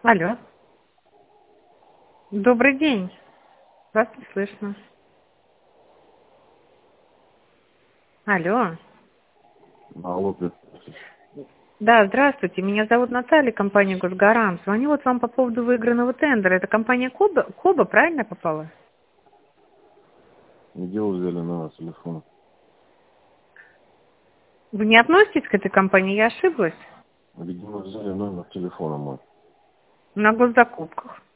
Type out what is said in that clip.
Алло. Добрый день. Вас не слышно. Алло. Алло, Да, здравствуйте. Меня зовут Наталья, компания «Госгарант». Звоню вот вам по поводу выигранного тендера. Это компания Коба, правильно я попала? где вы взяли номер телефона? Вы не относитесь к этой компании? Я ошиблась? Где вы взяли номер телефона мой? На госзакупках.